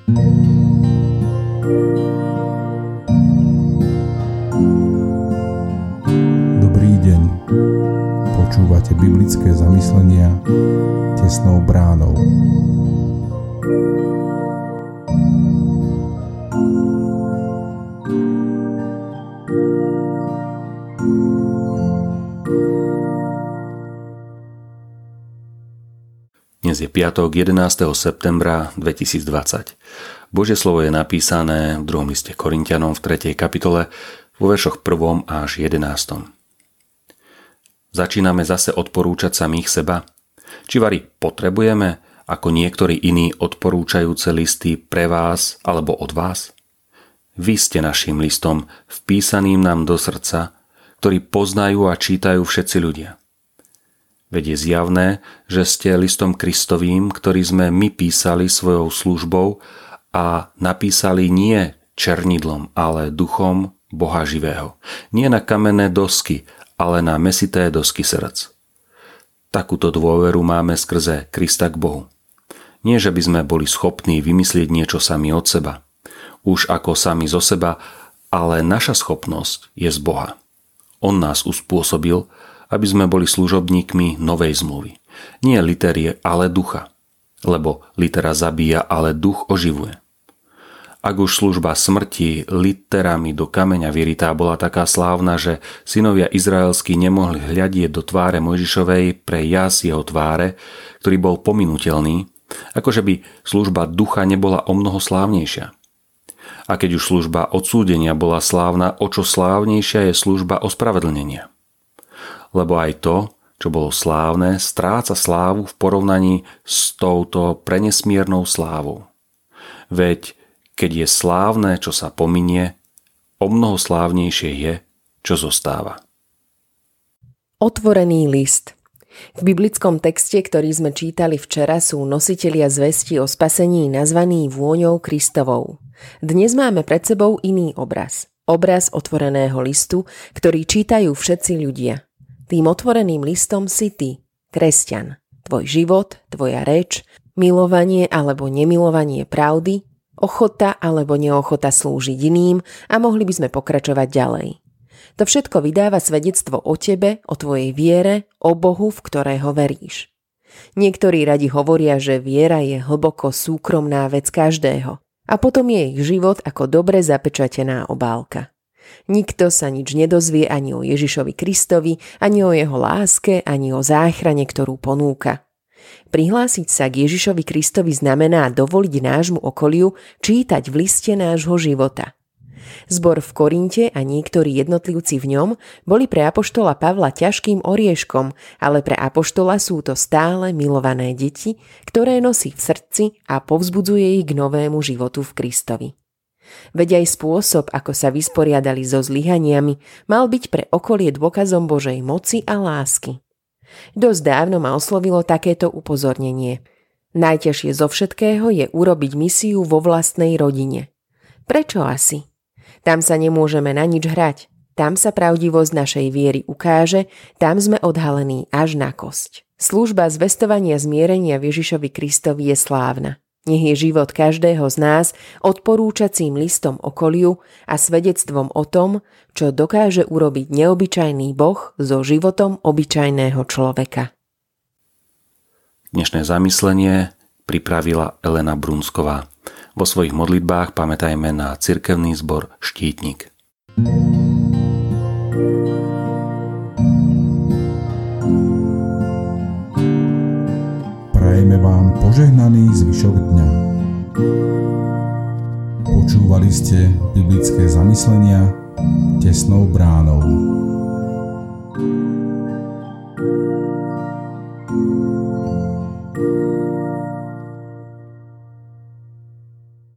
Dobrý deň. Počúvate biblické zamyslenia Tesnou bránou. Dnes je piatok 11. septembra 2020. Božie slovo je napísané v 2. liste Korinťanom v 3. kapitole vo veršoch 1. až 11. Začíname zase odporúčať samých seba? Či vari potrebujeme, ako niektorí iní odporúčajúce listy pre vás alebo od vás? Vy ste naším listom, vpísaným nám do srdca, ktorý poznajú a čítajú všetci ľudia. Veď je zjavné, že ste listom Kristovým, ktorý sme my písali svojou službou a napísali nie černidlom, ale duchom Boha živého. Nie na kamenné dosky, ale na mäsité dosky srdc. Takúto dôveru máme skrze Krista k Bohu. Nie, že by sme boli schopní vymyslieť niečo sami od seba, už ako sami zo seba, ale naša schopnosť je z Boha. On nás uspôsobil, aby sme boli služobníkmi novej zmluvy. Nie literie, ale ducha. Lebo litera zabíja, ale duch oživuje. Ak už služba smrti literami do kameňa vyritá bola taká slávna, že synovia izraelskí nemohli hľadieť do tváre Mojžišovej pre jas jeho tváre, ktorý bol pominuteľný, akože by služba ducha nebola omnoho slávnejšia. A keď už služba odsúdenia bola slávna, o čo slávnejšia je služba ospravedlnenia. Lebo aj to, čo bolo slávne, stráca slávu v porovnaní s touto prenesmiernou slávou. Veď keď je slávne, čo sa pominie, omnoho slávnejšie je, čo zostáva. Otvorený list. V biblickom texte, ktorý sme čítali včera, sú nositelia zvesti o spasení nazvaní vôňou Kristovou. Dnes máme pred sebou iný obraz. Obraz otvoreného listu, ktorý čítajú všetci ľudia. Tým otvoreným listom si ty, kresťan. Tvoj život, tvoja reč, milovanie alebo nemilovanie pravdy, ochota alebo neochota slúžiť iným a mohli by sme pokračovať ďalej. To všetko vydáva svedectvo o tebe, o tvojej viere, o Bohu, v ktorého veríš. Niektorí radi hovoria, že viera je hlboko súkromná vec každého a potom je ich život ako dobre zapečatená obálka. Nikto sa nič nedozvie ani o Ježišovi Kristovi, ani o jeho láske, ani o záchrane, ktorú ponúka. Prihlásiť sa k Ježišovi Kristovi znamená dovoliť nášmu okoliu čítať v liste nášho života. Zbor v Korinte a niektorí jednotlivci v ňom boli pre apoštola Pavla ťažkým orieškom, ale pre apoštola sú to stále milované deti, ktoré nosí v srdci a povzbudzuje ich k novému životu v Kristovi. Veď aj spôsob, ako sa vysporiadali so zlyhaniami, mal byť pre okolie dôkazom Božej moci a lásky. Dosť dávno ma oslovilo takéto upozornenie. Najťažšie zo všetkého je urobiť misiu vo vlastnej rodine. Prečo asi? Tam sa nemôžeme na nič hrať. Tam sa pravdivosť našej viery ukáže, tam sme odhalení až na kosť. Služba zvestovania zmierenia Ježišovi Kristovi je slávna. Nech je život každého z nás odporúčacím listom okoliu a svedectvom o tom, čo dokáže urobiť neobyčajný Boh so životom obyčajného človeka. Dnešné zamyslenie pripravila Elena Brunsková. Vo svojich modlitbách pamätajme na cirkevný zbor Štítnik. Prajeme vám požehnaný zvyšok dňa. Počúvali ste biblické zamyslenia Tesnou bránou.